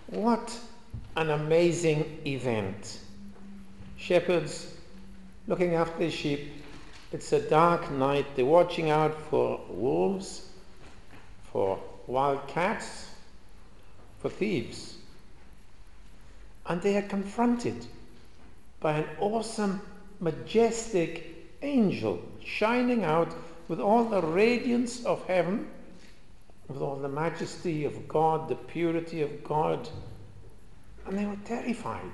What an amazing event. Shepherds looking after their sheep. It's a dark night. They're watching out for wolves, for wild cats, for thieves. And they are confronted by an awesome, majestic angel shining out with all the radiance of heaven, with all the majesty of God, the purity of God. And they were terrified.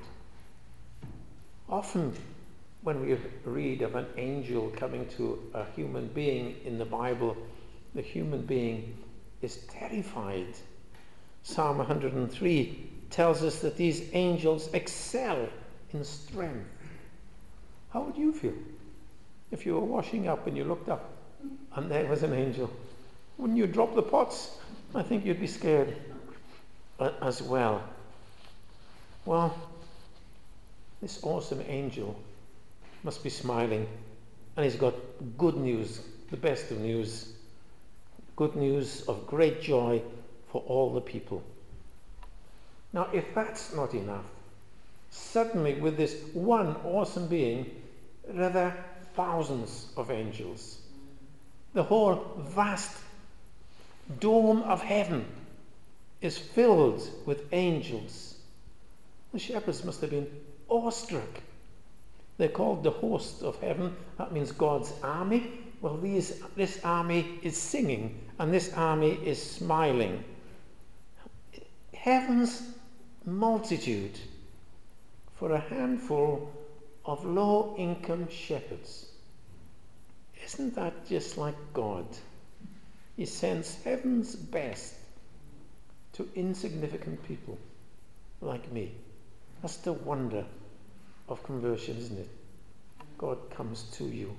Often when we read of an angel coming to a human being in the Bible, the human being is terrified. Psalm 103 tells us that these angels excel in strength. How would you feel if you were washing up and you looked up and there was an angel? Wouldn't you drop the pots? I think you'd be scared as well. Well, this awesome angel must be smiling, and he's got good news, the best of news, good news of great joy for all the people. Now, if that's not enough, suddenly with this one awesome being, there are thousands of angels. The whole vast dome of heaven is filled with angels. The shepherds must have been awestruck. They're called the host of heaven. That means God's army. Well, this army is singing and this army is smiling. Heaven's multitude for a handful of low-income shepherds. Isn't that just like God? He sends heaven's best to insignificant people like me. That's the wonder of conversion, isn't it? God comes to you.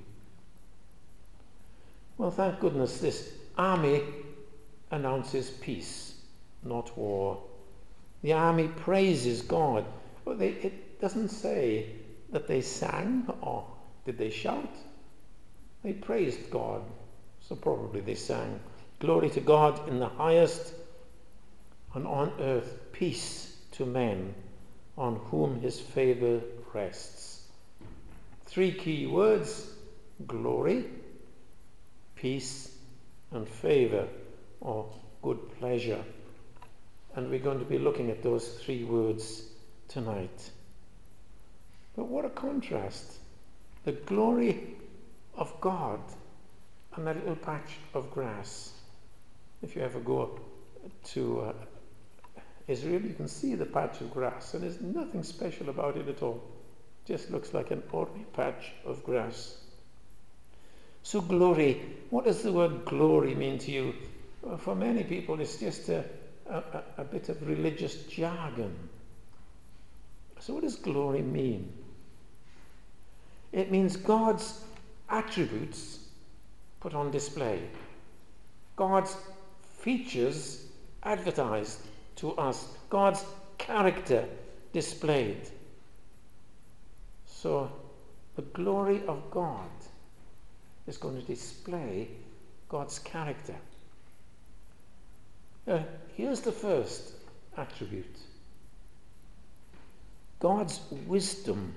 Well, thank goodness this army announces peace, not war. The army praises God. Well, it doesn't say that they sang or did they shout. They praised God, so probably they sang. Glory to God in the highest, and on earth peace to men on whom his favour rests. 3 key words: glory, peace, and favour, or good pleasure. And we're going to be looking at those 3 words tonight. But what a contrast. The glory of God and that little patch of grass. If you ever go to Israel, you can see the patch of grass, and there's nothing special about it at all. It just looks like an ordinary patch of grass. So glory, what does the word glory mean to you? Well, for many people, it's just a bit of religious jargon. So what does glory mean? It means God's attributes put on display. God's features advertised to us. God's character displayed. So the glory of God is going to display God's character. Here's the first attribute. God's wisdom.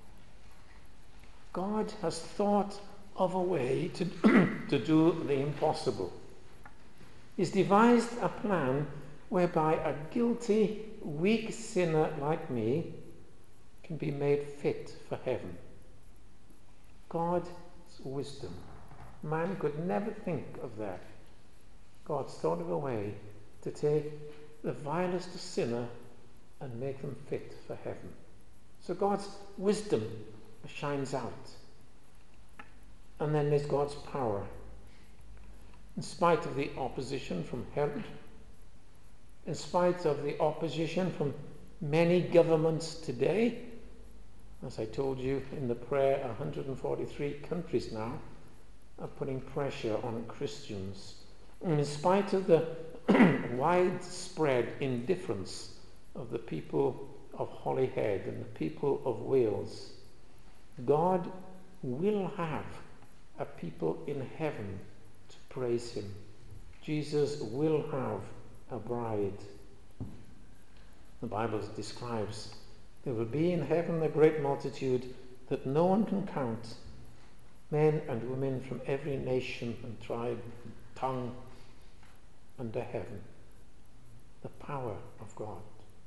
God has thought of a way to do the impossible. He's devised a plan whereby a guilty, weak sinner like me can be made fit for heaven. God's wisdom. Man could never think of that. God's thought of a way to take the vilest sinner and make them fit for heaven. So God's wisdom shines out. And then there's God's power. In spite of the opposition from Herod, in spite of the opposition from many governments today, as I told you in the prayer, 143 countries now are putting pressure on Christians. And in spite of the widespread indifference of the people of Holyhead and the people of Wales, God will have a people in heaven to praise him. Jesus will have a bride. The Bible describes there will be in heaven a great multitude that no one can count, men and women from every nation and tribe, tongue, under heaven. The power of God.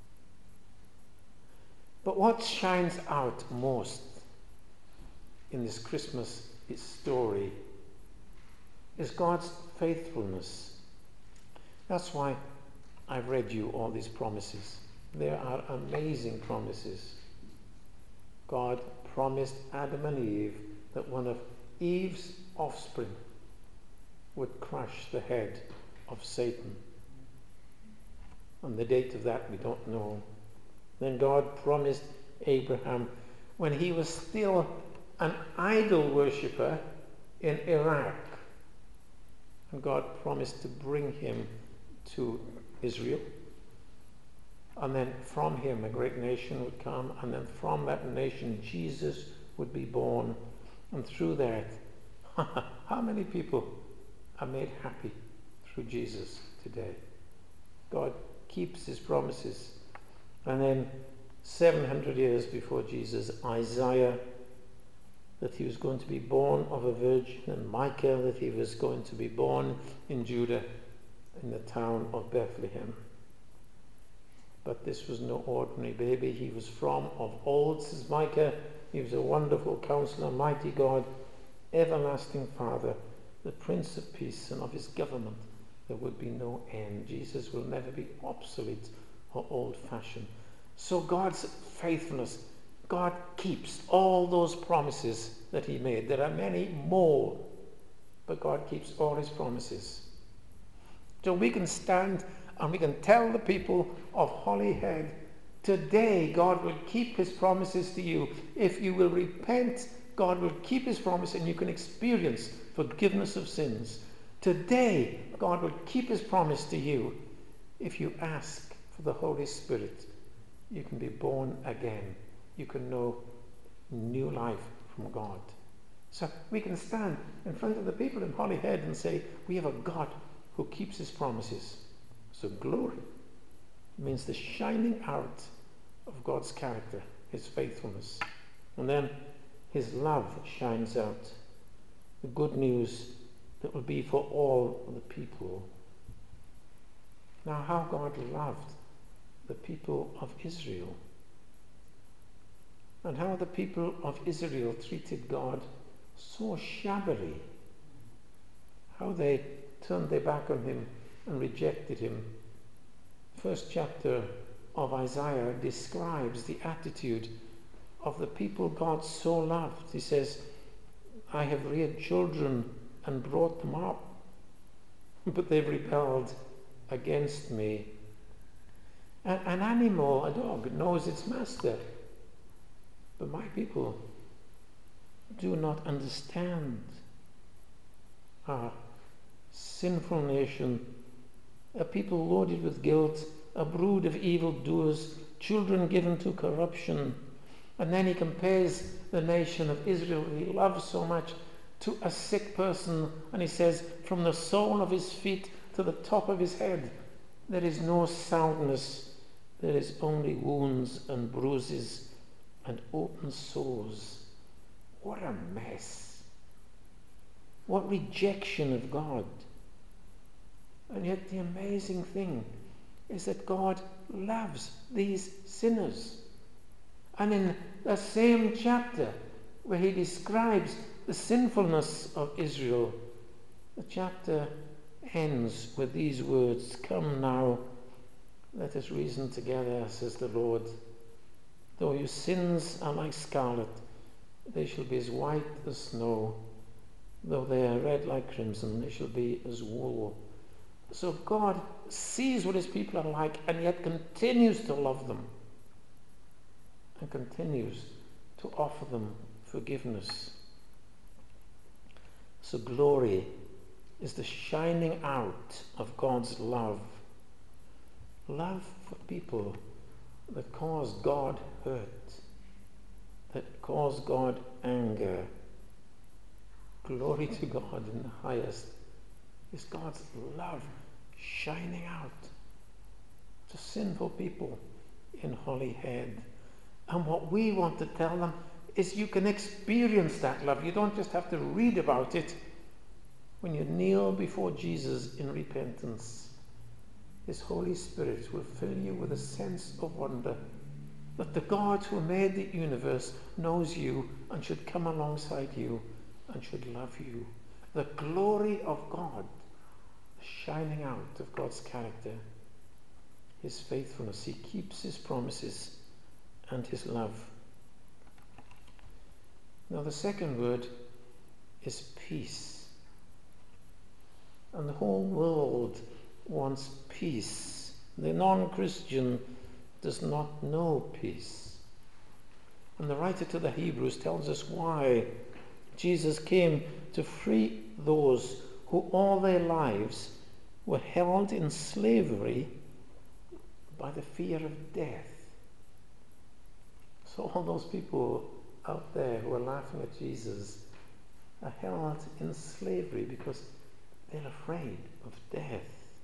But what shines out most in this Christmas story is God's faithfulness. That's why I've read you all these promises. There are amazing promises. God promised Adam and Eve that one of Eve's offspring would crush the head of Satan. And the date of that we don't know. Then God promised Abraham, when he was still an idol worshipper in Iraq, and God promised to bring him to Israel, and then from him a great nation would come, and then from that nation Jesus would be born, and through that how many people are made happy through Jesus today? God keeps his promises. And then 700 years before Jesus, Isaiah, that he was going to be born of a virgin, and Micah, that he was going to be born in Judah, in the town of Bethlehem. But this was no ordinary baby. He was from of old, says Micah. He was a wonderful counselor, mighty God, everlasting Father, the Prince of Peace, and of his government there would be no end. Jesus will never be obsolete or old-fashioned. So God's faithfulness, God keeps all those promises that he made. There are many more, but God keeps all his promises. So we can stand and we can tell the people of Holyhead, today God will keep his promises to you. If you will repent, God will keep his promise and you can experience forgiveness of sins. Today, God will keep his promise to you. If you ask for the Holy Spirit, you can be born again. You can know new life from God. So we can stand in front of the people in Holyhead and say, we have a God who keeps his promises. So glory means the shining out of God's character, his faithfulness. And then his love shines out. The good news that will be for all the people. Now, how God loved the people of Israel, and how the people of Israel treated God so shabbily, how they turned their back on him and rejected him. First chapter of Isaiah describes the attitude of the people God so loved. He says, I have reared children and brought them up, but they've rebelled against me. An animal, a dog, knows its master, but my people do not understand. A sinful nation, a people loaded with guilt, a brood of evildoers, children given to corruption. And then he compares the nation of Israel that he loves so much to a sick person, and he says, from the sole of his feet to the top of his head, there is no soundness, there is only wounds and bruises and open sores. What a mess. What rejection of God. And yet the amazing thing is that God loves these sinners. And in the same chapter where he describes the sinfulness of Israel, the chapter ends with these words, come now, let us reason together, says the Lord. Though your sins are like scarlet, they shall be as white as snow. Though they are red like crimson, they shall be as wool. So God sees what his people are like and yet continues to love them and continues to offer them forgiveness. So glory is the shining out of God's love. Love for people that cause God hurt, that cause God anger. Glory to God in the highest is God's love shining out to sinful people in Holyhead. And what we want to tell them is you can experience that love. You don't just have to read about it. When you kneel before Jesus in repentance, His Holy Spirit will fill you with a sense of wonder that the God who made the universe knows you and should come alongside you and should love you. The glory of God shining out of God's character, His faithfulness. He keeps His promises and His love. Now the second word is peace. And the whole world wants peace. The non-Christian does not know peace. And the writer to the Hebrews tells us why Jesus came to free those who all their lives were held in slavery by the fear of death. So all those people out there who are laughing at Jesus are held in slavery because they're afraid of death.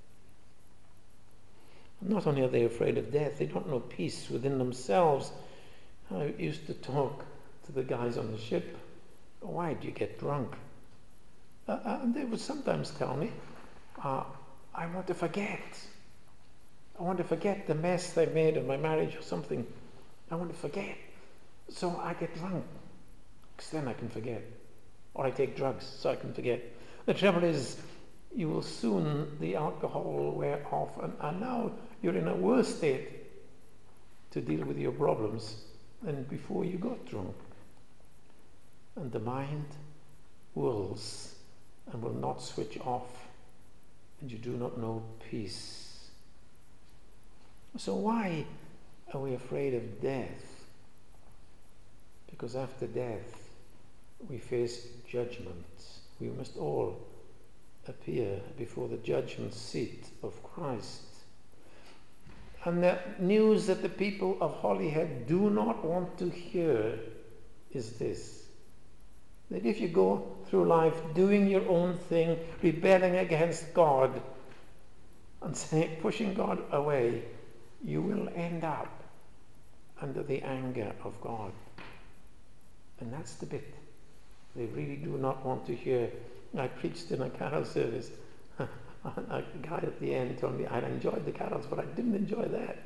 Not only are they afraid of death, they don't know peace within themselves. I used to talk to the guys on the ship. Why do you get drunk? And they would sometimes tell me, I want to forget. I want to forget the mess they made of my marriage or something. I want to forget. So I get drunk, because then I can forget. Or I take drugs, so I can forget. The trouble is, you will soon, the alcohol will wear off, and now you're in a worse state to deal with your problems than before you got drunk. And the mind whirls and will not switch off, and you do not know peace. So why are we afraid of death? Because after death we face judgment. We must all appear before the judgment seat of Christ. And the news that the people of Holyhead do not want to hear is this: that if you go through life doing your own thing, rebelling against God and pushing God away, you will end up under the anger of God. And that's the bit they really do not want to hear. I preached in a carol service. A guy at the end told me I'd enjoyed the carols, but I didn't enjoy that.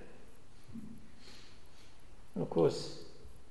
And of course,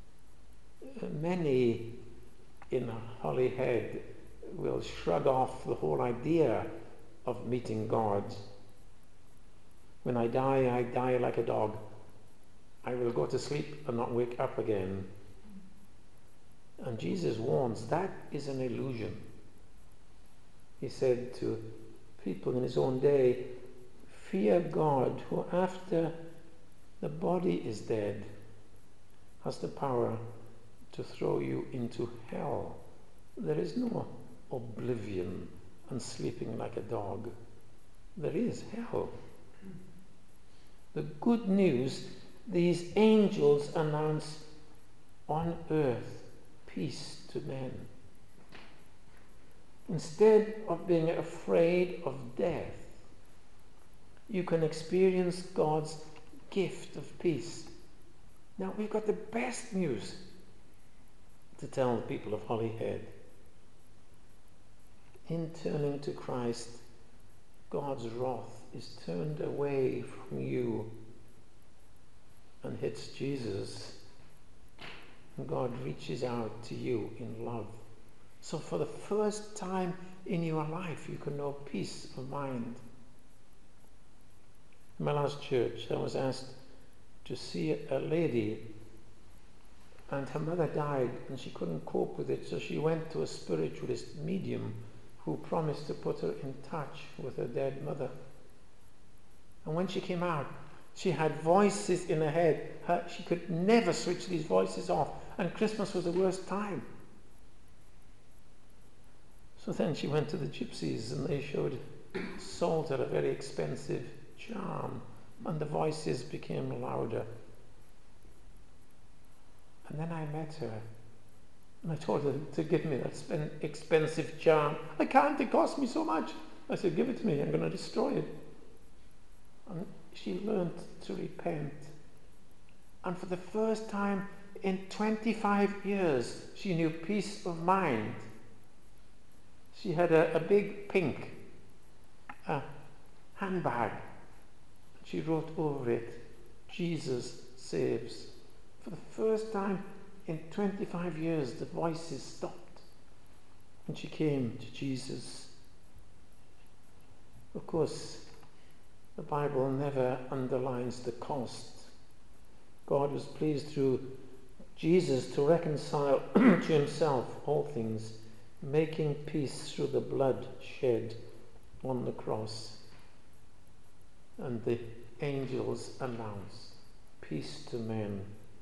many in Holyhead will shrug off the whole idea of meeting God. When I die like a dog. I will go to sleep and not wake up again. And Jesus warns that is an illusion. He said to people in his own day, fear God, who after the body is dead has the power to throw you into hell. There is no oblivion and sleeping like a dog. There is hell. The good news, these angels announce on earth peace to men. Instead of being afraid of death, you can experience God's gift of peace. Now, we've got the best news to tell the people of Holyhead. In turning to Christ, God's wrath is turned away from you and hits Jesus. And God reaches out to you in love. So for the first time in your life, you can know peace of mind. In my last church, I was asked to see a lady, and her mother died and she couldn't cope with it, so she went to a spiritualist medium who promised to put her in touch with her dead mother. And when she came out, she had voices in her head. She could never switch these voices off, and Christmas was the worst time. So then she went to the gypsies, and they sold her a very expensive charm, and the voices became louder. And then I met her, and I told her to give me that expensive charm. I can't, it cost me so much. I said, give it to me, I'm going to destroy it. And she learned to repent And for the first time in 25 years, she knew peace of mind. She had a big pink handbag. She wrote over it, "Jesus saves." For the first time in 25 years, the voices stopped, and she came to Jesus. Of course, the Bible never underlines the cost. God was pleased through Jesus to reconcile to himself all things, making peace through the blood shed on the cross. And the angels announce, "Peace to men."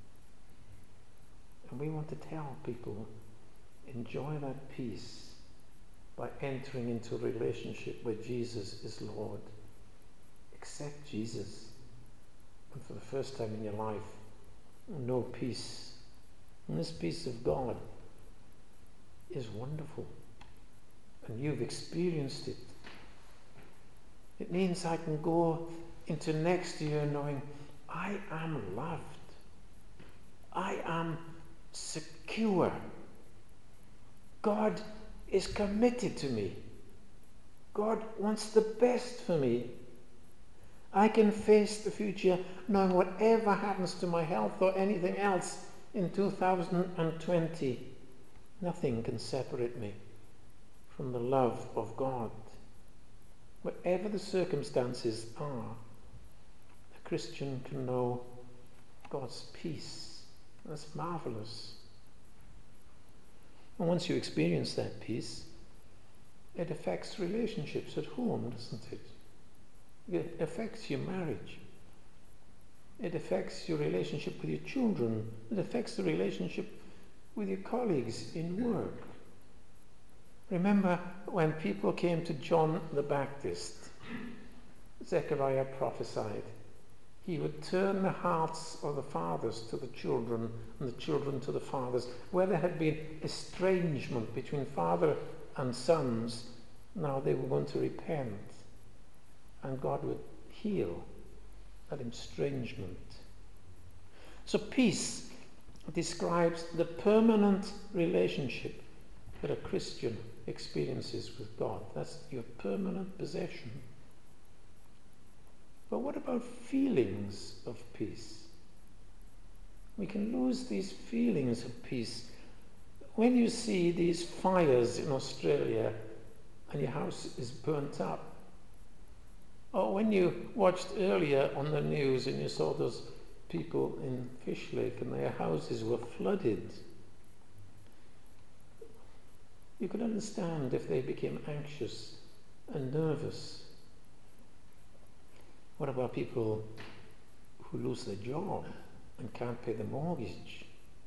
And we want to tell people, enjoy that peace by entering into a relationship where Jesus is Lord. Accept Jesus, and for the first time in your life, know peace. And this peace of God is wonderful, and you've experienced it. It means I can go into next year knowing I am loved. I am secure. God is committed to me. God wants the best for me. I can face the future knowing whatever happens to my health or anything else in 2020, nothing can separate me from the love of God. Whatever the circumstances are, a Christian can know God's peace. That's marvelous. And once you experience that peace, it affects relationships at home, doesn't it? It affects your marriage. It affects your relationship with your children. It affects the relationship with your colleagues in work. Remember when people came to John the Baptist, Zechariah prophesied, he would turn the hearts of the fathers to the children and the children to the fathers. Where there had been estrangement between father and sons, now they were going to repent, and God would heal that estrangement. So peace describes the permanent relationship that a Christian experiences with God. That's your permanent possession. But what about feelings of peace? We can lose these feelings of peace. When you see these fires in Australia and your house is burnt up, or when you watched earlier on the news and you saw those people in Fish Lake and their houses were flooded, you could understand if they became anxious and nervous. What about people who lose their job and can't pay the mortgage?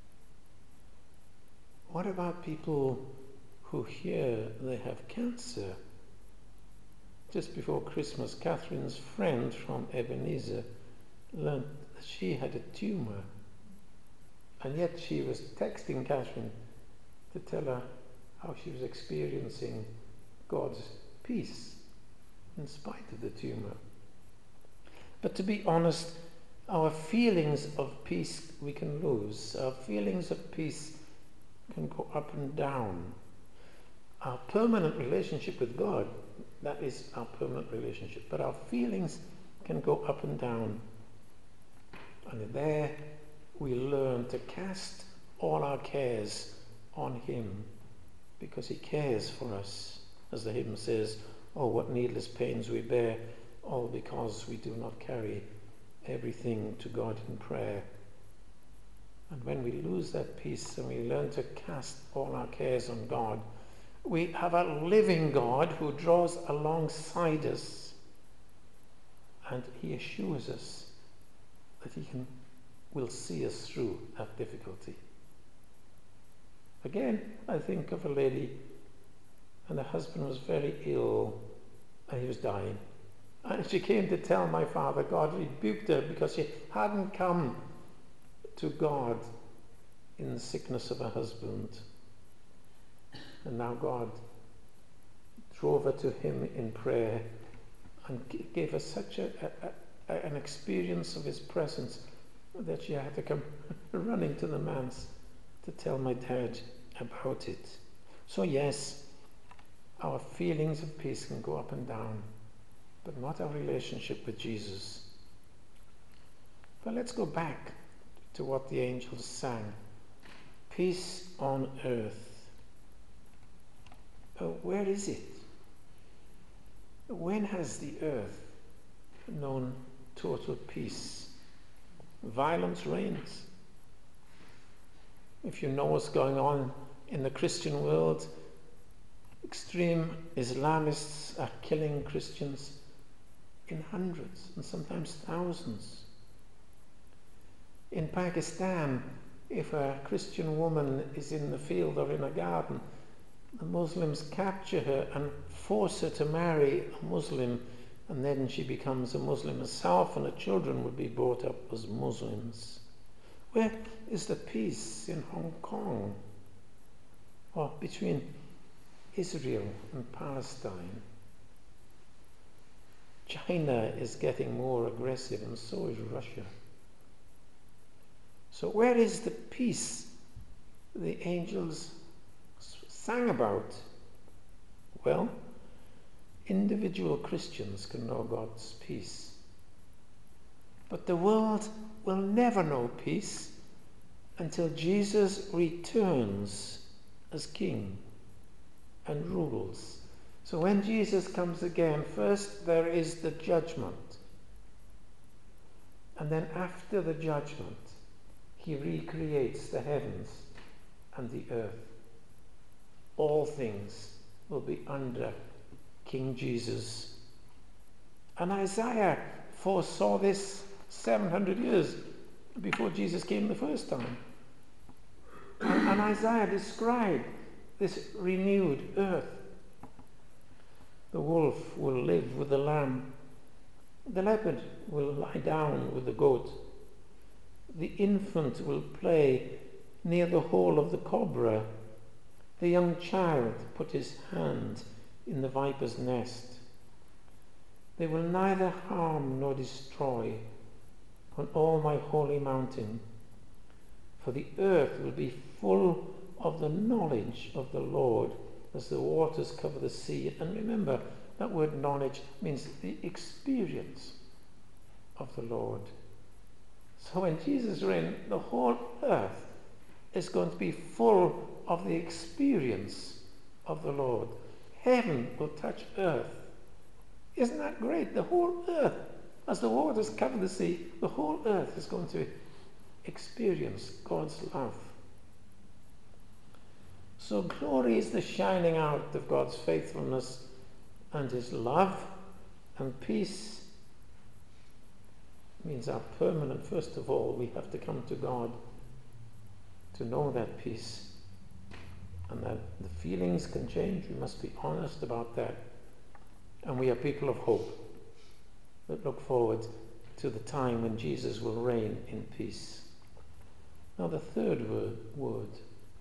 What about people who hear they have cancer? Just before Christmas, Catherine's friend from Ebenezer learned that she had a tumour, and yet she was texting Catherine to tell her how she was experiencing God's peace in spite of the tumour. But to be honest, our feelings of peace we can lose. Our feelings of peace can go up and down. Our permanent relationship with God, that is our permanent relationship. But our feelings can go up and down. And there we learn to cast all our cares on him, because he cares for us. As the hymn says, "Oh, what needless pains we bear, all because we do not carry everything to God in prayer." And when we lose that peace and we learn to cast all our cares on God, we have a living God who draws alongside us, and he assures us that will see us through that difficulty. Again, I think of a lady, and her husband was very ill and he was dying. And she came to tell my father. God rebuked her because she hadn't come to God in the sickness of her husband. And now God drove her to him in prayer and gave her such an experience of his presence that she had to come running to the manse to tell my dad about it. So yes, our feelings of peace can go up and down, but not our relationship with Jesus. But let's go back to what the angels sang. Peace on earth. Where is it? When has the earth known total peace? Violence reigns. If you know what's going on in the Christian world, extreme Islamists are killing Christians in hundreds and sometimes thousands. In Pakistan, if a Christian woman is in the field or in a garden, the Muslims capture her and force her to marry a Muslim, and then she becomes a Muslim herself, and her children would be brought up as Muslims. Where is the peace in Hong Kong, or between Israel and Palestine? China is getting more aggressive, and so is Russia. So where is the peace the angels sang about? Well, individual Christians can know God's peace. But the world will never know peace until Jesus returns as King and rules. So when Jesus comes again, first there is the judgment. And then after the judgment, he recreates the heavens and the earth. All things will be under King Jesus. And Isaiah foresaw this 700 years before Jesus came the first time. And Isaiah described this renewed earth. The wolf will live with the lamb. The leopard will lie down with the goat. The infant will play near the hole of the cobra. The young child put his hand in the viper's nest. They will neither harm nor destroy on all my holy mountain, for the earth will be full of the knowledge of the Lord as the waters cover the sea. And remember, that word knowledge means the experience of the Lord. So when Jesus reigns, the whole earth is going to be full of the experience of the Lord. Heaven will touch earth. Isn't that great? The whole earth, as the waters cover the sea, the whole earth is going to experience God's love. So glory is the shining out of God's faithfulness and his love, and peace means our permanent. First of all, we have to come to God to know that peace, and that the feelings can change. We must be honest about that. And we are people of hope that look forward to the time when Jesus will reign in peace. Now the third word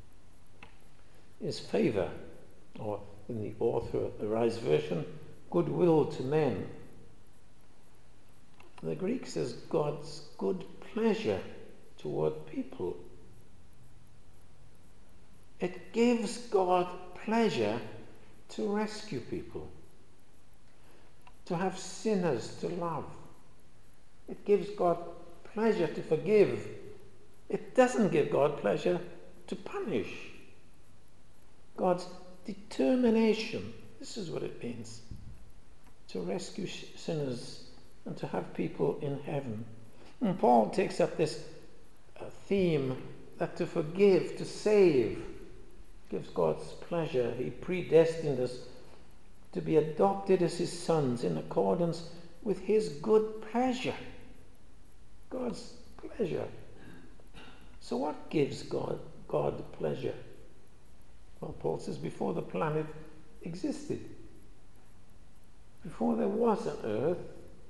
is favour, or in the Authorized Version, goodwill to men. The Greek says God's good pleasure toward people. It gives God pleasure to rescue people, to have sinners to love. It gives God pleasure to forgive. It doesn't give God pleasure to punish. God's determination, this is what it means, to rescue sinners and to have people in heaven. And Paul takes up this theme that to forgive, to save, gives God's pleasure. He predestined us to be adopted as his sons in accordance with his good pleasure. God's pleasure. So what gives God pleasure? Well, Paul says before the planet existed, before there was an earth,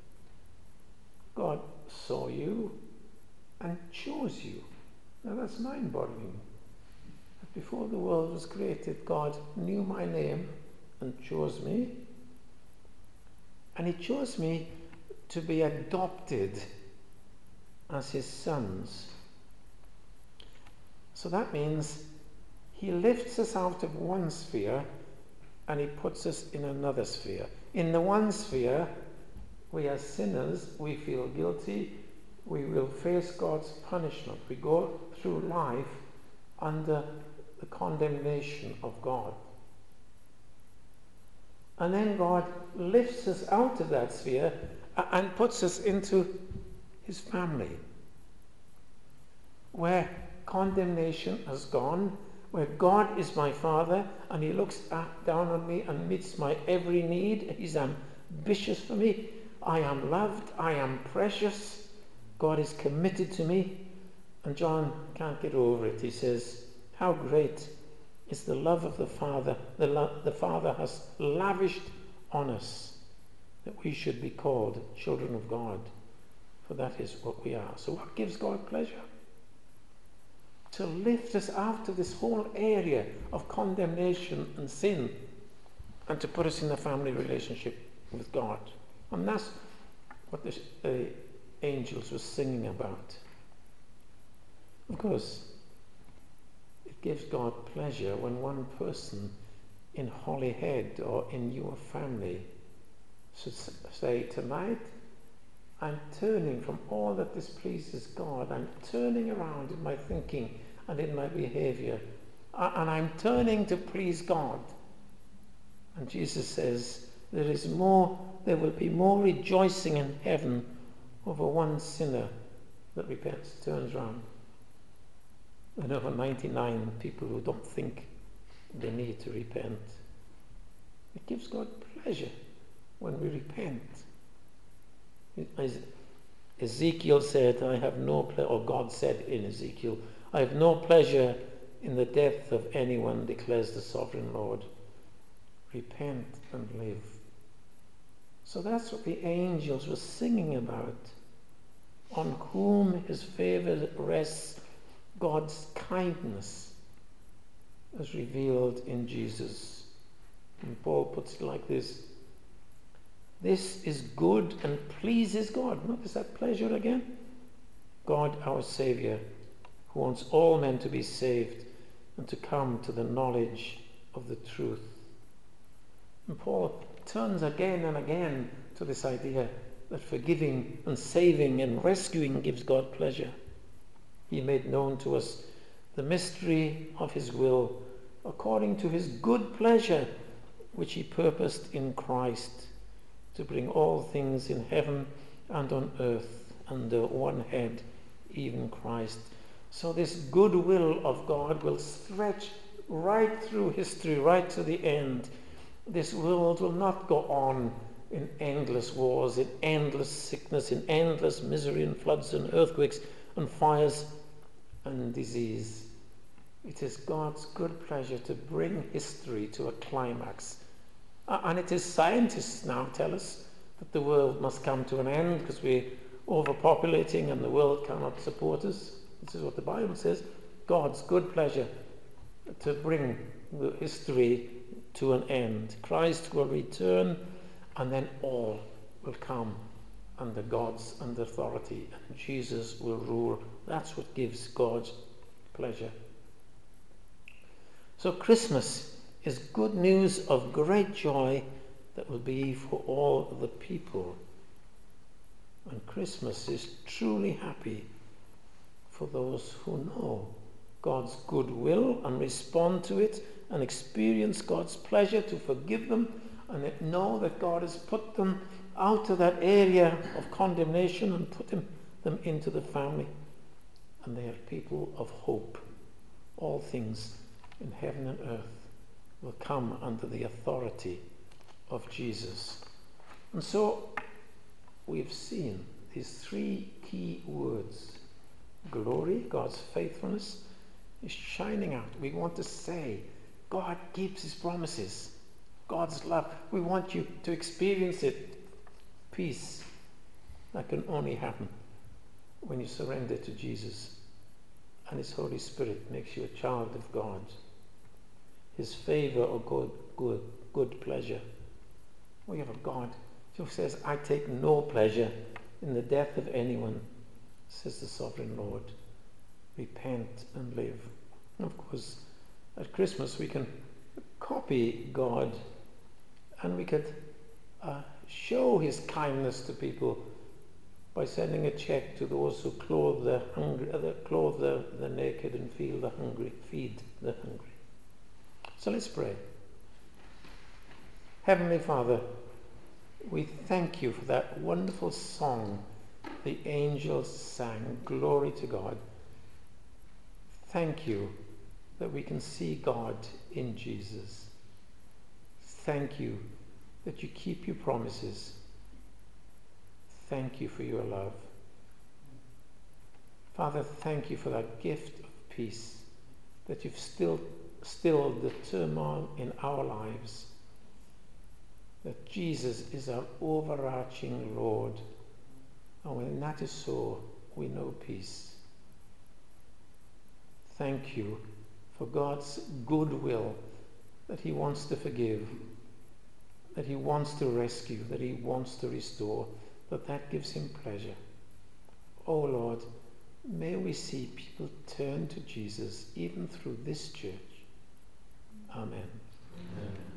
God saw you and chose you. Now that's mind-boggling. Before the world was created, God knew my name and chose me. And he chose me to be adopted as his sons. So that means he lifts us out of one sphere and he puts us in another sphere. In the one sphere, we as sinners, we feel guilty, we will face God's punishment. We go through life under the condemnation of God. And then God lifts us out of that sphere and puts us into his family, where condemnation has gone, where God is my Father and he looks down on me and meets my every need. He's ambitious for me. I am loved. I am precious. God is committed to me. And John can't get over it. He says, how great is the love of the Father. The Father has lavished on us that we should be called children of God. For that is what we are. So what gives God pleasure? To lift us out of this whole area of condemnation and sin and to put us in a family relationship with God. And that's what the angels were singing about. Of course, it gives God pleasure when one person in Holyhead or in your family should say, tonight I'm turning from all that displeases God. I'm turning around in my thinking and in my behavior. And I'm turning to please God. And Jesus says, there will be more rejoicing in heaven over one sinner that repents, turns around, than over 99 people who don't think they need to repent. It gives God pleasure when we repent. Ezekiel said, I have no pleasure, or God said in Ezekiel, I have no pleasure in the death of anyone, declares the sovereign Lord. Repent and live. So that's what the angels were singing about. On whom his favour rests, God's kindness is revealed in Jesus. And Paul puts it like this. This is good and pleases God. Notice that pleasure again. God our Saviour, who wants all men to be saved and to come to the knowledge of the truth. And Paul turns again and again to this idea that forgiving and saving and rescuing gives God pleasure. He made known to us the mystery of his will, according to his good pleasure, which he purposed in Christ, to bring all things in heaven and on earth under one head, even Christ. So this good will of God will stretch right through history, right to the end. This world will not go on in endless wars, in endless sickness, in endless misery and floods and earthquakes and fires and disease. It is God's good pleasure to bring history to a climax. And it is scientists now tell us that the world must come to an end because we're overpopulating and the world cannot support us. This is what the Bible says. God's good pleasure to bring the history to an end. Christ will return and then all will come under God's authority and Jesus will rule. That's what gives God pleasure. So Christmas is good news of great joy that will be for all the people. And Christmas is truly happy for those who know God's good will and respond to it and experience God's pleasure to forgive them and know that God has put them out of that area of condemnation and put them into the family. And they are people of hope. All things in heaven and earth will come under the authority of Jesus. And so we've seen these three key words. Glory, God's faithfulness, is shining out. We want to say, God keeps his promises. God's love. We want you to experience it. Peace. That can only happen when you surrender to Jesus. And his Holy Spirit makes you a child of God. His favour or good pleasure. We have a God who says, I take no pleasure in the death of anyone, says the sovereign Lord. Repent and live. And of course, at Christmas we can copy God, and we could show his kindness to people by sending a check to those who clothe the hungry, clothe the naked and feed the hungry. So let's pray. Heavenly Father, we thank you for that wonderful song the angels sang, Glory to God. Thank you that we can see God in Jesus. Thank you that you keep your promises. Thank you for your love. Father, thank you for that gift of peace, that you've stilled the turmoil in our lives, that Jesus is our overarching Lord. And when that is so, we know peace. Thank you for God's goodwill, that he wants to forgive, that he wants to rescue, that he wants to restore, that gives him pleasure. Oh Lord, may we see people turn to Jesus even through this church. Amen. Amen.